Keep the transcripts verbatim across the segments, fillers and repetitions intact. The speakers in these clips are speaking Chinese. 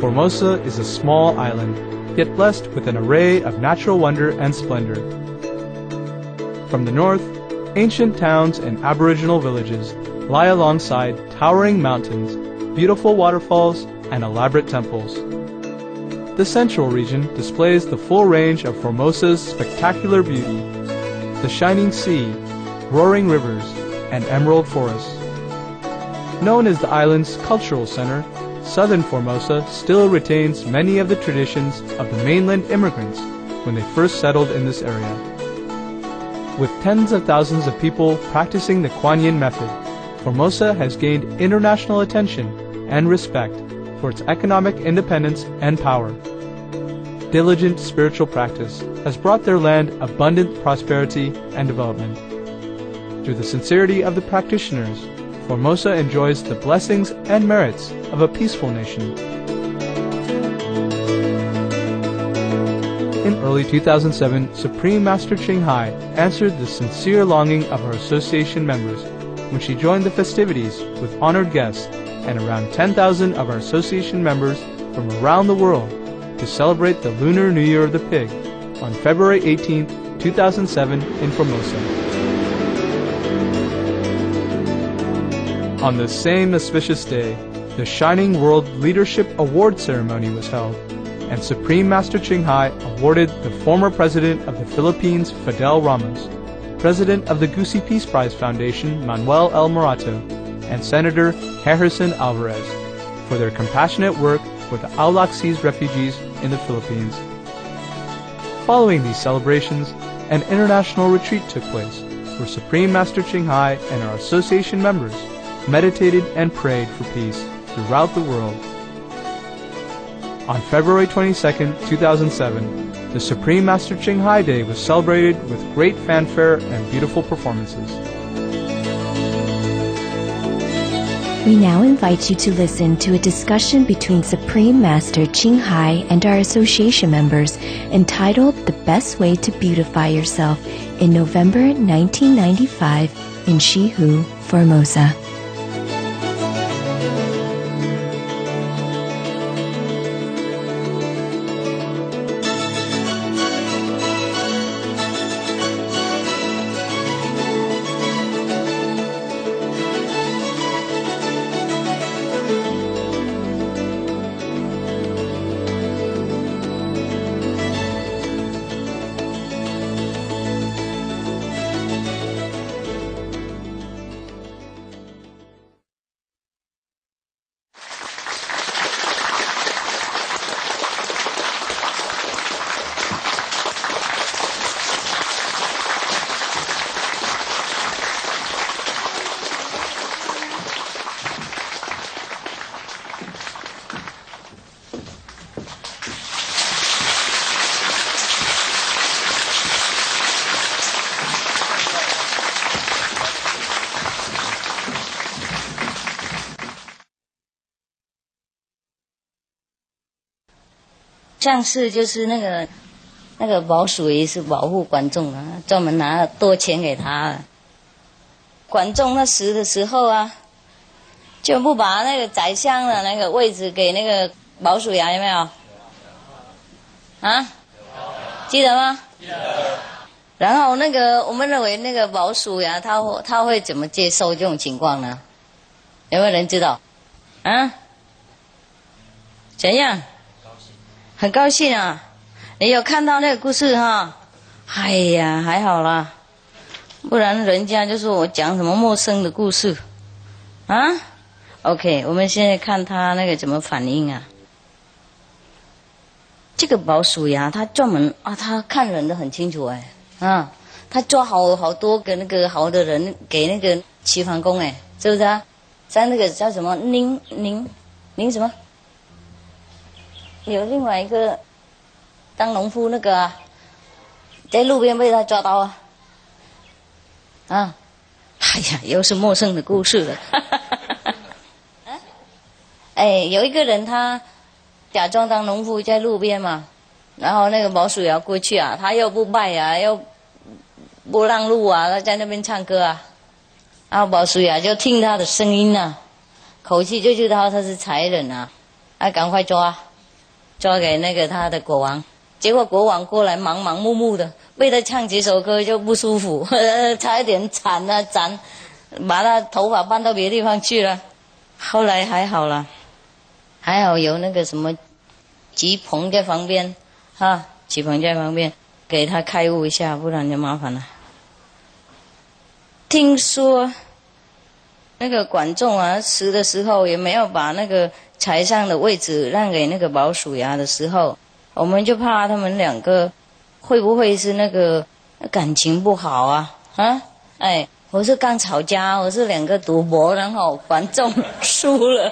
Formosa is a small island, yet blessed with an array of natural wonder and splendor. From the north, ancient towns and aboriginal villages lie alongside towering mountains, beautiful waterfalls, and elaborate temples. The central region displays the full range of Formosa's spectacular beauty: the shining sea, roaring rivers, and emerald forests. Known as the island's cultural center, southern Formosa still retains many of the traditions of the mainland immigrants when they first settled in this area. With tens of thousands of people practicing the Kuan Yin method, Formosa has gained international attention and respect for its economic independence and power. Diligent spiritual practice has brought their land abundant prosperity and development. Through the sincerity of the practitioners, Formosa enjoys the blessings and merits of a peaceful nation. In early two thousand seven, Supreme Master Ching Hai answered the sincere longing of her association members when she joined the festivities with honored guests and around ten thousand of our association members from around the world to celebrate the Lunar New Year of the Pig on February eighteenth, two thousand seven in Formosa. On this same auspicious day, the Shining World Leadership Award ceremony was held, and Supreme Master Ching Hai awarded the former President of the Philippines, Fidel Ramos, President of the Gusi Peace Prize Foundation, Manuel L. Morato, and Senator Harrison Alvarez for their compassionate work with the Aulaxese refugees in the Philippines. Following these celebrations, an international retreat took place where Supreme Master Ching Hai and our association members meditated and prayed for peace throughout the world. On February twenty-second, two thousand seven, the Supreme Master Ching Hai Day was celebrated with great fanfare and beautiful performances. We now invite you to listen to a discussion between Supreme Master Ching Hai and our association members entitled The Best Way to Beautify Yourself in November nineteen ninety-five in Shihu, Formosa. 上次就是那个那个保属于是保护管仲啊，专门拿多钱给他。管仲那时的时候啊，就不把那个宰相的那个位置给那个保属牙，有没有？啊？记得吗？记得。然后那个我们认为那个保属牙他他会怎么接受这种情况呢？有没有人知道？啊？怎样？很高兴啊！你有看到那个故事哈？哎呀，还好啦，不然人家就说我讲什么陌生的故事啊 ？OK， 我们现在看他那个怎么反应啊？这个保属牙他专门啊，他看人的很清楚哎啊，他抓好好多个那个好的人给那个齐桓公哎，是不是啊？在那个叫什么宁宁宁什么？有另外一个当农夫那个、啊、在路边被他抓到啊啊！哎呀，又是陌生的故事了。啊、哎，有一个人他假装当农夫在路边嘛，然后那个保属也要过去啊，他又不拜啊，又不让路啊，他在那边唱歌啊，然后保属呀就听他的声音啊，口气就知道他是才人啊，啊，赶快抓。 抓给那个他的国王。结果国王过来忙忙碌碌的，为他唱几首歌就不舒服，差一点惨了斩，把他头发搬到别的地方去了。后来还好了，还好有那个什么吉鹏在旁边，哈，吉鹏在旁边给他开悟一下，不然就麻烦了。听说那个管仲啊，死的时候也没有把那个财上的位置让给那个保鼠牙的时候，我们就怕他们两个会不会是那个感情不好啊？啊，哎，我是刚吵架，我是两个赌博，然后管仲输了，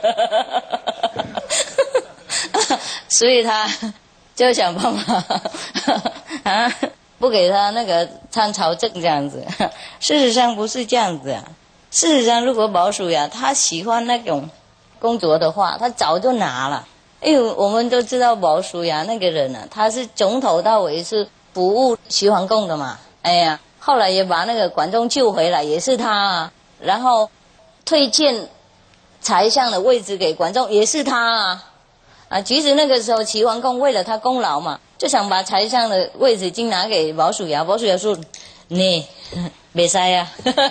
所以他就想办法啊，不给他那个参朝政这样子。事实上不是这样子啊，事实上如果保鼠牙他喜欢那种工作的话，他早就拿了。因为我们都知道保鼠牙那个人啊，他是从头到尾是服务齐桓公的嘛。哎呀，后来也把那个管仲救回来，也是他啊。然后推荐宰相的位置给管仲，也是他啊。啊，其实那个时候齐桓公为了他功劳嘛，就想把宰相的位置经拿给保鼠牙。保鼠牙说：“你别塞呀。”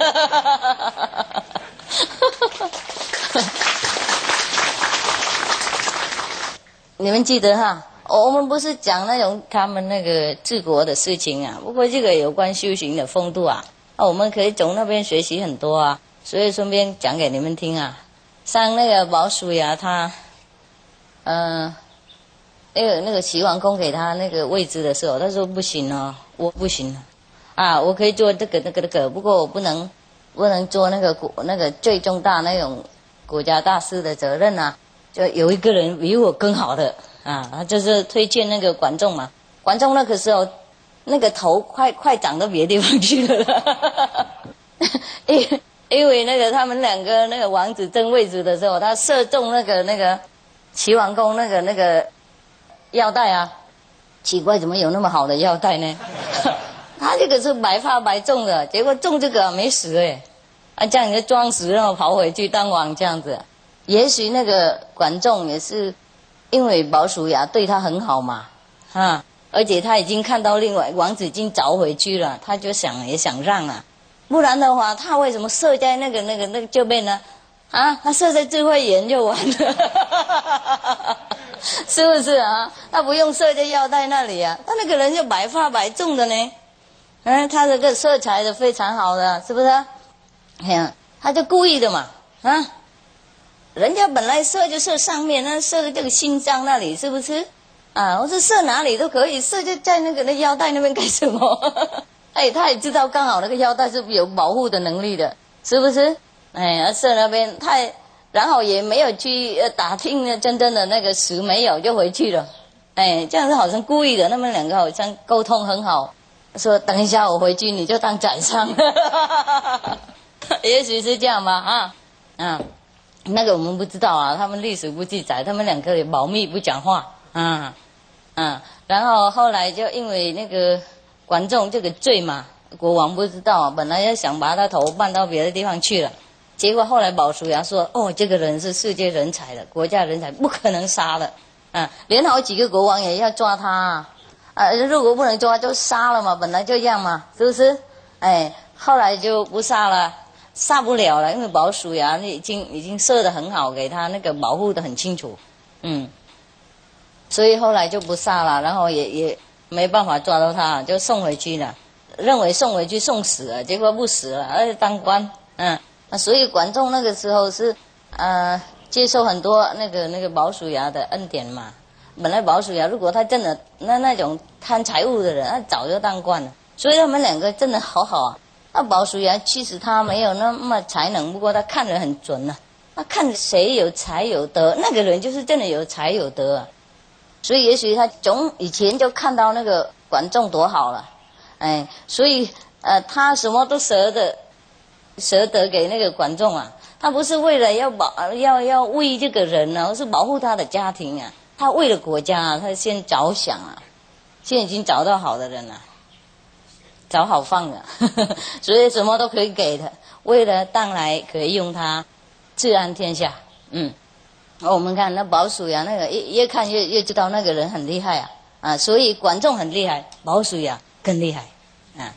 你们记得哈，我们不是讲那种他们那个治国的事情啊，不过这个有关修行的风度啊，啊我们可以从那边学习很多啊，所以顺便讲给你们听啊。像那个保鼠牙他，呃，那个那个齐桓公给他那个位置的时候，他说不行哦，我不行啊，我可以做这个那个那个，不过我不能不能做那个国那个最重大那种国家大事的责任啊。就有一个人比我更好的啊，他就是推荐那个管仲嘛。管仲那个时候，那个头快快长到别的地方去了，因因为那个他们两个那个王子争位置的时候，他射中那个那个齐桓公那个那个腰带啊，奇怪怎么有那么好的腰带呢？他这个是白发白中的，结果中这个没死哎，啊这样就装死，然后跑回去当王这样子。也许那个管仲也是因为保鼠牙对他很好嘛，啊，而且他已经看到另外王子已经找回去了，他就想也想让啊，不然的话他为什么射在那个那个那个这边呢？啊，他射在智慧眼就完了，是不是啊？他不用射在腰带那里啊，他那个人就白发白中的呢，嗯、啊，他这个色彩的非常好的，是不是？哎呀，他就故意的嘛，啊。人家本来射就射上面，那射这个心脏那里，是不是？啊，我是射哪里都可以，射就在那个那腰带那边干什么？哎，他也知道刚好那个腰带是有保护的能力的，是不是？哎，射那边他，然后也没有去打听真正的那个死没有就回去了。哎，这样子好像故意的，他们两个好像沟通很好，说等一下我回去你就当宰相，也许是这样吧，啊，啊。那个我们不知道啊，他们历史不记载，他们两个也保密不讲话，啊啊，然后后来就因为那个管仲这个罪嘛，国王不知道啊，本来要想把他头搬到别的地方去了，结果后来保鼠牙说，哦，这个人是世界人才的，国家人才，不可能杀的，啊，连好几个国王也要抓他啊，啊，如果不能抓就杀了嘛，本来就这样嘛，是不是？哎，后来就不杀了。杀不了了，因为保鼠牙已经已经射得很好，给他那个保护得很清楚，嗯，所以后来就不杀了，然后也也没办法抓到他，就送回去了，认为送回去送死了，结果不死了，而且当官，嗯，所以管仲那个时候是呃接受很多那个那个保鼠牙的恩典嘛。本来保鼠牙如果他真的那那种贪财物的人，他早就当官了，所以他们两个真的好好啊。那保鼠牙其实他没有那么才能，不过他看人很准啊。他看谁有才有德，那个人就是真的有才有德啊。所以也许他从以前就看到那个管仲多好了，哎，所以呃他什么都舍得舍得给那个管仲啊。他不是为了要保要要为这个人啊，而是保护他的家庭啊。他为了国家啊，他先着想啊。现在已经找到好的人了。找好放了，所以什么都可以给他，为了将来可以用它治安天下。嗯， 我们看那保水啊，那个越越看越越知道那个人很厉害啊啊！所以管仲很厉害，保水啊更厉害啊。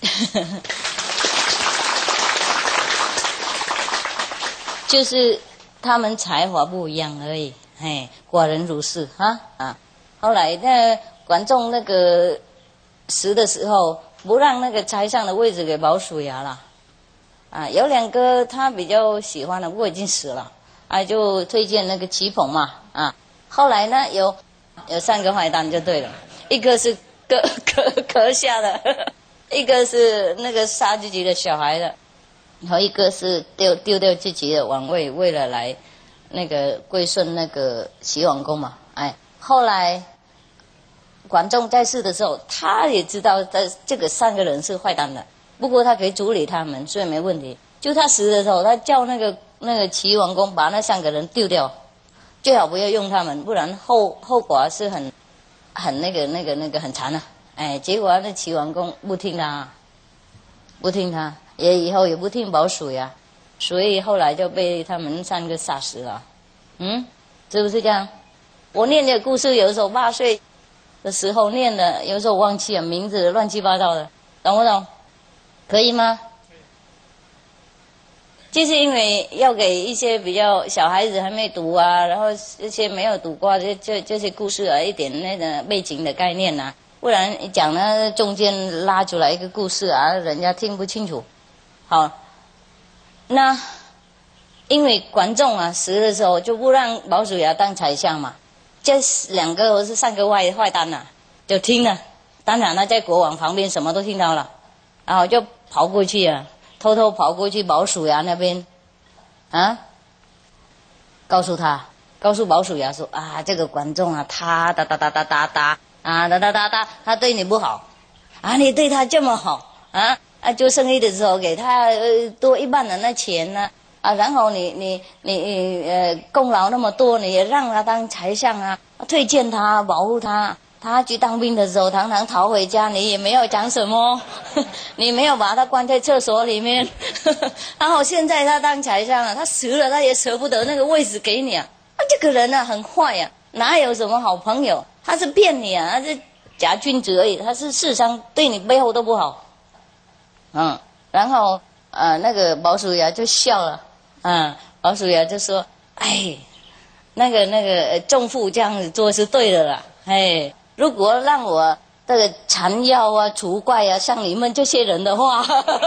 就是他们才华不一样而已，哎，寡人如是啊啊。后来那管仲那个死的时候，不让那个宰相的位置给保叔牙了，啊，有两个他比较喜欢的，不过已经死了，啊，就推荐那个齐捧嘛，啊，后来呢有有三个坏蛋就对了，一个是割割割下的，一个是那个杀自己的小孩的。然后一个是丢丢掉自己的王位，为了来那个归顺那个齐桓公嘛。哎，后来管仲在世的时候，他也知道这这个三个人是坏蛋的，不过他可以处理他们，所以没问题。就他死的时候，他叫那个那个齐桓公把那三个人丢掉，最好不要用他们，不然后后果是很很那个那个那个很惨的、啊。哎，结果那齐桓公不听他，不听他。也以后也不听保水呀，所以后来就被他们三个杀死了。嗯，是不是这样？我念的故事有时候八岁的时候念的，有时候忘记了名字，乱七八糟的，懂不懂？可以吗？就是因为要给一些比较小孩子还没读啊，然后这些没有读过这这这些故事啊，一点那个背景的概念啊，不然讲呢中间拉出来一个故事啊，人家听不清楚。好，那因为管仲啊死的时候就不让保叔牙当宰相嘛，这两个或是三个坏坏蛋啊就听了，当然他在国王旁边什么都听到了，然后就跑过去啊，偷偷跑过去保叔牙那边啊，告诉他，告诉保叔牙说啊，这个管仲啊，他哒哒哒哒哒哒啊哒哒哒哒，他对你不好啊，你对他这么好啊。啊，做生意的时候给他呃多一半的那钱呢，啊，然后你你你呃功劳那么多，你也让他当宰相啊，推荐他，保护他。他去当兵的时候，常常逃回家，你也没有讲什么，你没有把他关在厕所里面。然后现在他当宰相了，他死了，他也舍不得那个位置给你啊。啊，这个人啊很坏呀、啊，哪有什么好朋友？他是骗你啊，他是假君子而已，他是事实上对你背后都不好。嗯，然后呃，那个保叔牙就笑了，嗯，保叔牙就说：“哎，那个那个仲父这样子做是对的啦，哎，如果让我这个缠妖啊、除怪啊，像你们这些人的话，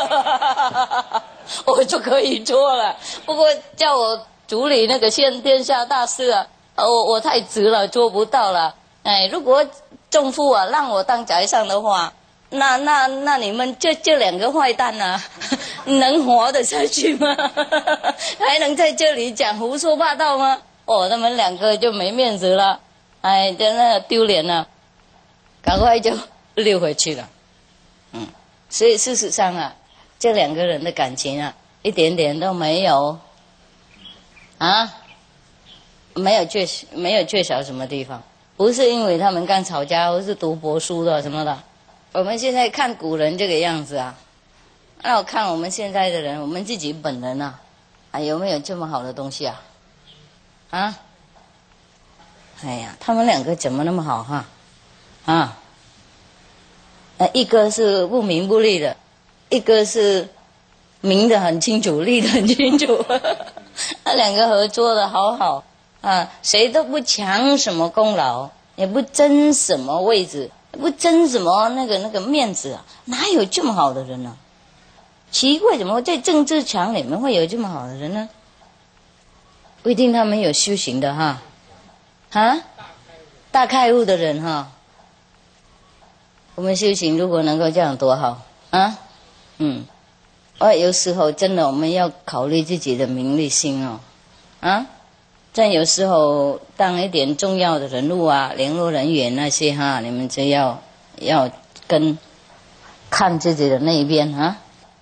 我就可以做了。不过叫我处理那个现天下大事啊，我我太直了，做不到了。哎，如果仲父啊让我当宰相的话。”那那那你们这这两个坏蛋啊，能活得下去吗？还能在这里讲胡说八道吗？哦，他们两个就没面子了，哎，真的丢脸了，赶快就溜回去了。嗯，所以事实上啊，这两个人的感情啊，一点点都没有啊，没有缺没有缺少什么地方，不是因为他们刚吵架，或是读博书的什么的。我们现在看古人这个样子啊，那我看我们现在的人，我们自己本人啊，啊有没有这么好的东西啊？啊？哎呀，他们两个怎么那么好哈？啊？呃，一个是不明不利的，一个是明的很清楚，利的很清楚，那两个合作的好好啊，谁都不抢什么功劳，也不争什么位置。不争什么那个那个面子啊，哪有这么好的人呢、啊？奇怪，怎么在政治场里面会有这么好的人呢？不一定他们有修行的哈，啊，大开悟的人哈。我们修行如果能够这样多好啊，嗯，而有时候真的我们要考虑自己的名利心哦，啊。但有时候当一点重要的人物啊、联络人员那些哈，你们就要要跟看自己的那一边啊。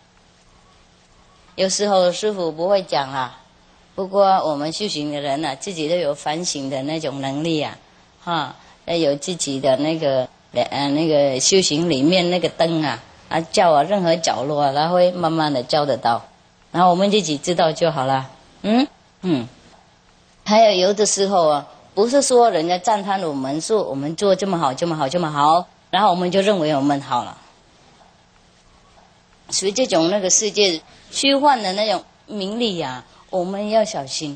有时候师父不会讲啊，不过我们修行的人啊，自己都有反省的那种能力啊，哈，要有自己的那个呃那个修行里面那个灯啊，啊照啊任何角落啊，它会慢慢的照得到，然后我们自己知道就好了，嗯嗯。 还有有的时候啊，不是说人家赞叹我们，说我们做这么好这么好这么好，然后我们就认为我们好了。所以这种那个世界虚幻的那种名利啊，我们要小心，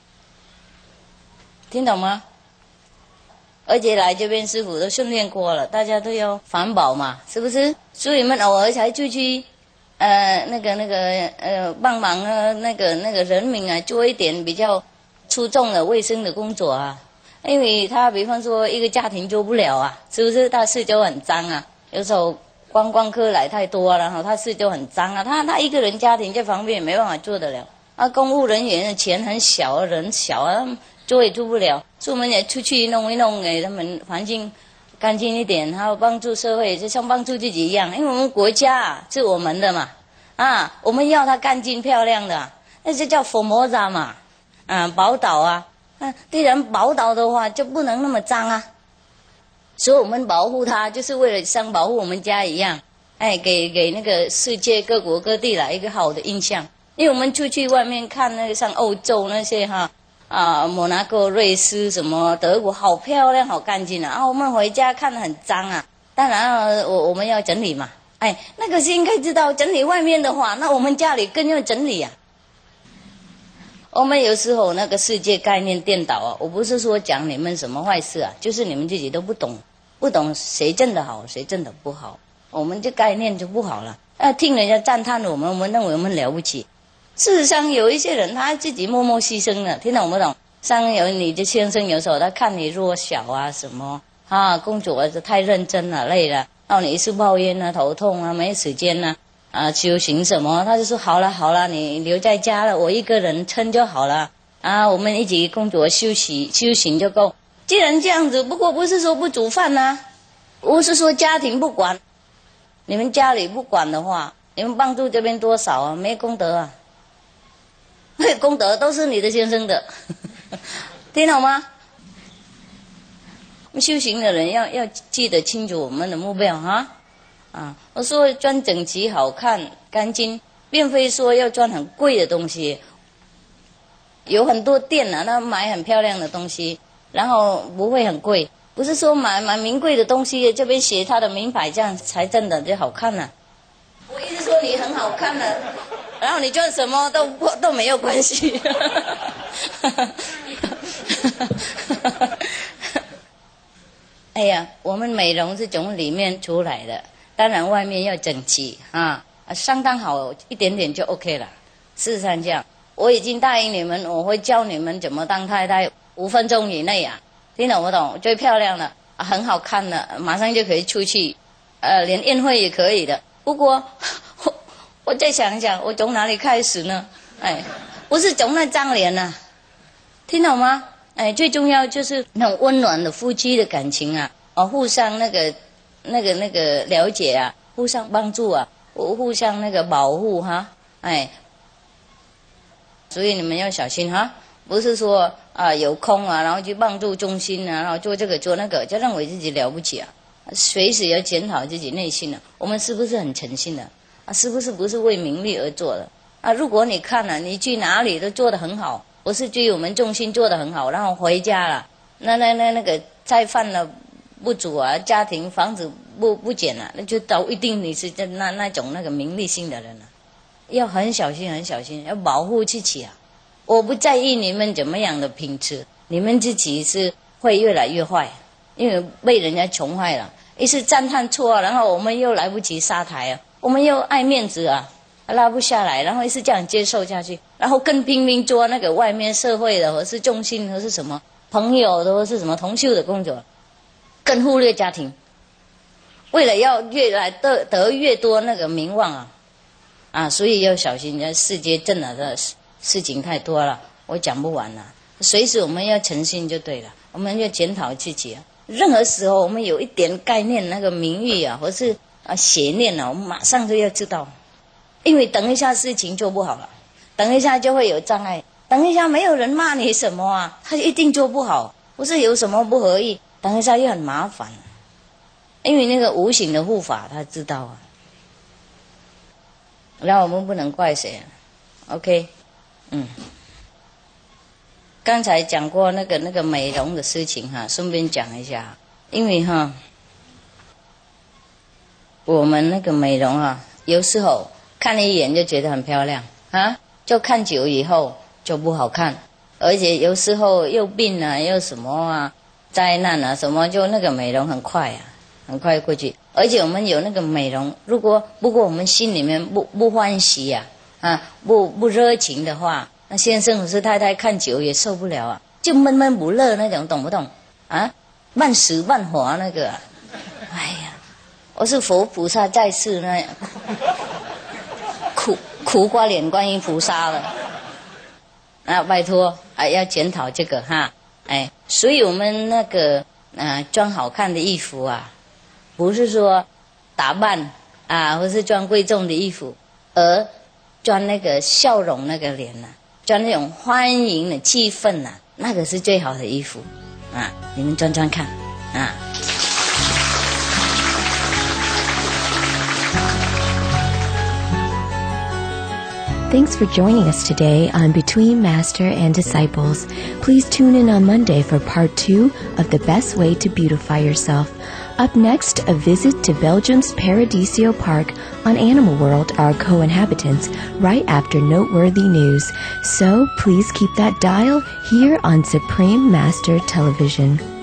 听懂吗？而且来这边师父都训练过了，大家都要环保嘛，是不是？所以我们偶尔才出去，呃，那个那个呃，帮忙啊，那个那个人民啊，做一点比较出众的卫生的工作啊。因为他比方说一个家庭做不了啊，是不是？他四周很脏啊，有时候观光客来太多，然后他四周很脏啊，他他一个人家庭这方面也没办法做得了。啊，公务人员的钱很小，人小啊，做也做不了。所以我们也出去弄一弄，给他们环境干净一点，还有帮助社会，就像帮助自己一样。因为我们国家啊是我们的嘛，啊，我们要它干净漂亮的，那就叫佛摩萨嘛，啊，宝岛啊，啊，既然宝岛的话就不能那么脏啊，所以我们保护它，就是为了像保护我们家一样，哎，给给那个世界各国各地来一个好的印象。因为我们出去外面看那个像欧洲那些哈。啊，摩纳哥、瑞士什么德国，好漂亮，好干净啊！啊，我们回家看得很脏啊。当然了，我我们要整理嘛。哎，那个是应该知道，整理外面的话，那我们家里更要整理啊。我们有时候那个世界概念颠倒啊，我不是说讲你们什么坏事啊，就是你们自己都不懂，不懂谁真的好，谁真的不好，我们这概念就不好了。啊，听人家赞叹我们，我们认为我们了不起。事实上，有一些人他自己默默牺牲了，听懂不懂？像有你的先生，有时候他看你弱小啊，什么啊，工作啊太认真了，累了，然后你一直抱怨啊，头痛啊，没时间啊，啊，修行什么，他就说好了好了，你留在家了，我一个人撑就好了啊，我们一起工作休息修行就够。既然这样子，不过不是说不煮饭啊，不是说家庭不管，你们家里不管的话，你们帮助这边多少啊？没功德啊。功德都是你的先生的，听懂吗？修行的人要要记得清楚我们的目标哈。啊，我说穿整齐、好看、干净，并非说要穿很贵的东西。有很多店啊，那买很漂亮的东西，然后不会很贵。不是说买买名贵的东西，这边写它的名牌，这样才真的就好看呢、啊。我一直说你很好看呢、啊。然后你赚什么都都没有关系。哎呀，我们美容是从里面出来的，当然外面要整齐啊，相当好一点点就 OK 了。事实上这样，我已经答应你们，我会教你们怎么当太太，五分钟以内啊，听懂不懂？最漂亮的，啊、很好看的，马上就可以出去，呃，连宴会也可以的。不过。我再想一想，我从哪里开始呢？哎，不是从那张脸呐、啊，听懂吗？哎，最重要就是那种温暖的夫妻的感情啊，哦，互相那个、那个、那个了解啊，互相帮助啊，互相那个保护哈，哎，所以你们要小心哈，不是说啊有空啊，然后去帮助中心啊，然后做这个做那个，就认为自己了不起啊，随时要检讨自己内心啊，我们是不是很诚信的？啊，是不是不是为名利而做的啊？如果你看了、啊，你去哪里都做得很好，不是对我们中心做得很好，然后回家了，那那那那个菜饭了不煮啊，家庭房子不不捡了、啊，那就都一定你是那那种那个名利性的人了、啊，要很小心很小心，要保护自己啊！我不在意你们怎么样的品质，你们自己是会越来越坏，因为被人家宠坏了，一是赞叹错，然后我们又来不及杀台啊。我们又爱面子啊，拉不下来，然后一直这样接受下去，然后更拼命做那个外面社会的，或是重心，或是什么朋友的，或是什么同修的工作，更忽略家庭。为了要越来得得越多那个名望啊，啊，所以要小心。这世界真的的事情太多了，我讲不完了。随时我们要诚信就对了，我们要检讨自己啊。任何时候我们有一点概念，那个名誉啊，或是。啊，邪念啊，我们马上就要知道，因为等一下事情做不好了，等一下就会有障碍，等一下没有人骂你什么啊，他一定做不好，不是有什么不合意，等一下又很麻烦，因为那个无形的护法他知道啊，然后我们不能怪谁啊 ，OK， 嗯。 刚才讲过那个那个美容的事情哈，顺便讲一下，因为哈，我们那个美容啊，有时候看一眼就觉得很漂亮啊，就看久以后就不好看，而且有时候又病啊，又什么啊，灾难啊什么，就那个美容很快啊，很快过去。而且我们有那个美容，如果不过我们心里面不不欢喜呀、啊，啊，不不热情的话。那先生或是太太看久也受不了啊，就闷闷不乐那种，懂不懂啊？慢死慢活那个、啊，哎呀，我是佛菩萨在世那样，苦苦瓜脸观音菩萨了啊！拜托啊，要检讨这个哈，哎，所以我们那个啊，穿好看的衣服啊，不是说打扮啊，或是穿贵重的衣服，而穿那个笑容那个脸呐、啊。穿那种欢迎的气氛呐、啊，那个是最好的衣服啊！你们穿穿看啊。 Thanks for joining us today on Between Master and Disciples. Please tune in on Monday for part two of The Best Way to Beautify Yourself. Up next, a visit to Belgium's Paradiso Park on Animal World, our co-inhabitants, right after noteworthy news. So please keep that dial here on Supreme Master Television.